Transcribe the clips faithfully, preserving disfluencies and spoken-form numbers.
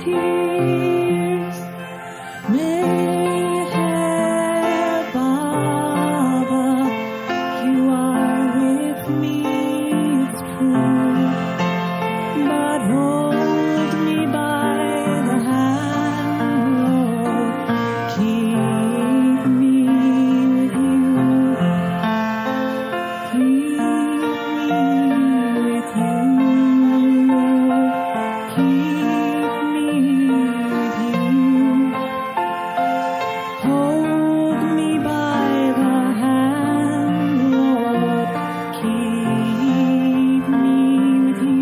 tears. Meher Baba, you are with me, it's true, but hold me by the hand, Lord, keep me with you, keep me with you, Lord, keep me with you, hold me by the hand, Lord, keep me with you.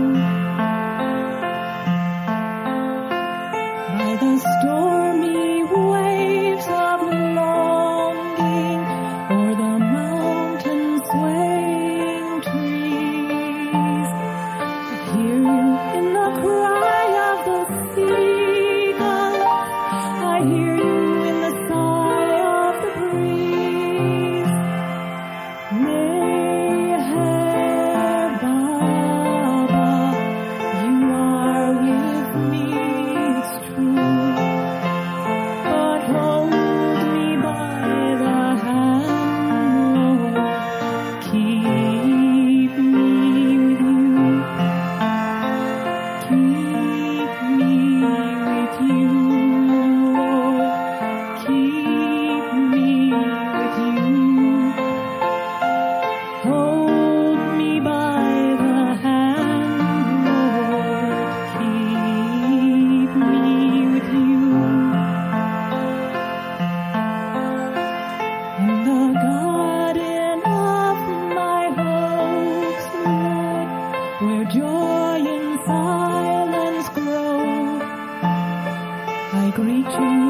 By the stormy waves of longing, or the mountain swaying trees, I hear you in the cry of the seagulls, I hear you in the sigh of the breeze. Meher Baba, you are with me, it's true, but hold me by the hand, Lord, keep me with you, keep me with you, Lord, keep me with you, hold me by the hand, Lord, keep me with you. In the garden of my hopes, Lord, where joy and silence grow, I greet you